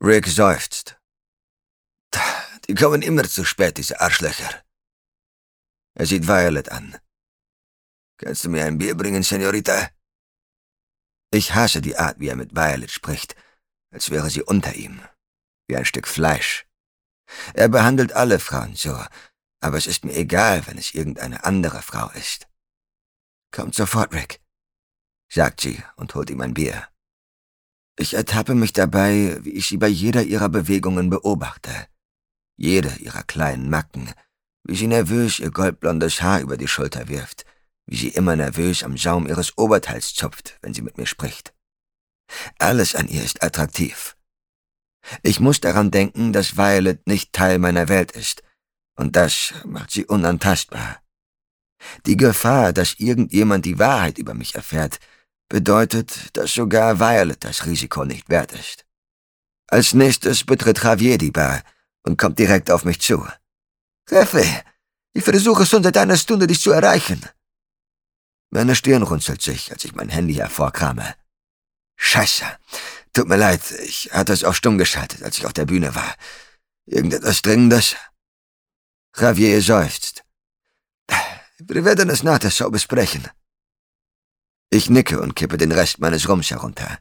Rick seufzt. Die kommen immer zu spät, diese Arschlöcher. Er sieht Violet an. Kannst du mir ein Bier bringen, Senorita? Ich hasse die Art, wie er mit Violet spricht, als wäre sie unter ihm, wie ein Stück Fleisch. Er behandelt alle Frauen so, aber es ist mir egal, wenn es irgendeine andere Frau ist. Kommt sofort, Rick, sagt sie und holt ihm ein Bier. Ich ertappe mich dabei, wie ich sie bei jeder ihrer Bewegungen beobachte. Jede ihrer kleinen Macken, wie sie nervös ihr goldblondes Haar über die Schulter wirft, wie sie immer nervös am Saum ihres Oberteils zupft, wenn sie mit mir spricht. Alles an ihr ist attraktiv. Ich muss daran denken, dass Violet nicht Teil meiner Welt ist, und das macht sie unantastbar. Die Gefahr, dass irgendjemand die Wahrheit über mich erfährt, bedeutet, dass sogar Violet das Risiko nicht wert ist. Als nächstes betritt Javier die Bar und kommt direkt auf mich zu. »Jefe, ich versuche schon seit einer Stunde, dich zu erreichen.« Meine Stirn runzelt sich, als ich mein Handy hervorkrame. »Scheiße, tut mir leid, ich hatte es auf stumm geschaltet, als ich auf der Bühne war. Irgendetwas Dringendes?« Javier seufzt. »Wir werden es nach der Show besprechen.« Ich nicke und kippe den Rest meines Rums herunter.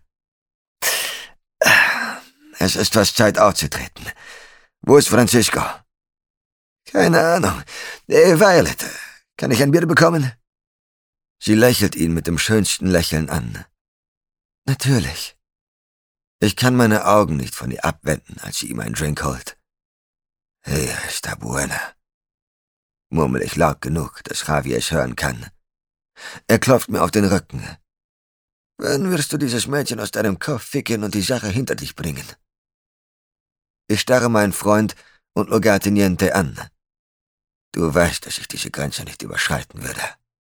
Es ist fast Zeit aufzutreten. Wo ist Francisco? Keine Ahnung. Violet, kann ich ein Bier bekommen? Sie lächelt ihn mit dem schönsten Lächeln an. Natürlich. Ich kann meine Augen nicht von ihr abwenden, als sie ihm einen Drink holt. Hey, está buena, murmel ich laut genug, dass Javier es hören kann. Er klopft mir auf den Rücken. Wann wirst du dieses Mädchen aus deinem Kopf ficken und die Sache hinter dich bringen? Ich starre meinen Freund und Lugarteniente an. Du weißt, dass ich diese Grenze nicht überschreiten würde.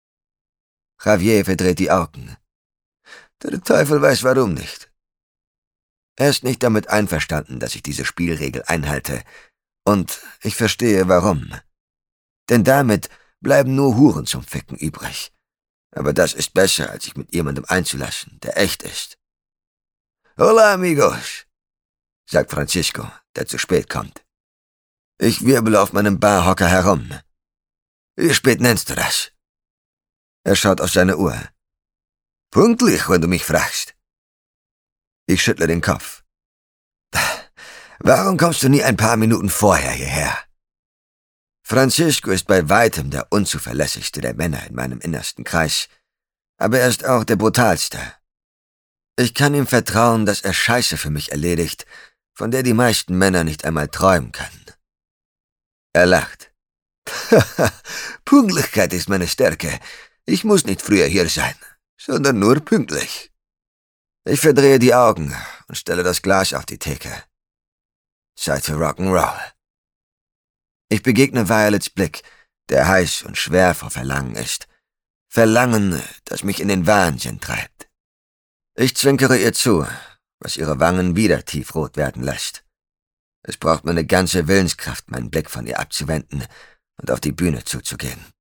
Javier verdreht die Augen. Der Teufel weiß warum nicht. Er ist nicht damit einverstanden, dass ich diese Spielregel einhalte, und ich verstehe warum. Denn damit bleiben nur Huren zum Ficken übrig. Aber das ist besser, als sich mit jemandem einzulassen, der echt ist. »Hola, amigos«, sagt Francisco, der zu spät kommt. Ich wirbel auf meinem Barhocker herum. »Wie spät nennst du das?« Er schaut auf seine Uhr. »Pünktlich, wenn du mich fragst.« Ich schüttle den Kopf. »Warum kommst du nie ein paar Minuten vorher hierher?« Francisco ist bei weitem der unzuverlässigste der Männer in meinem innersten Kreis, aber er ist auch der brutalste. Ich kann ihm vertrauen, dass er Scheiße für mich erledigt, von der die meisten Männer nicht einmal träumen können. Er lacht. Pünktlichkeit ist meine Stärke. Ich muss nicht früher hier sein, sondern nur pünktlich. Ich verdrehe die Augen und stelle das Glas auf die Theke. Zeit für Rock'n'Roll. Ich begegne Violets Blick, der heiß und schwer vor Verlangen ist. Verlangen, das mich in den Wahnsinn treibt. Ich zwinkere ihr zu, was ihre Wangen wieder tiefrot werden lässt. Es braucht meine ganze Willenskraft, meinen Blick von ihr abzuwenden und auf die Bühne zuzugehen.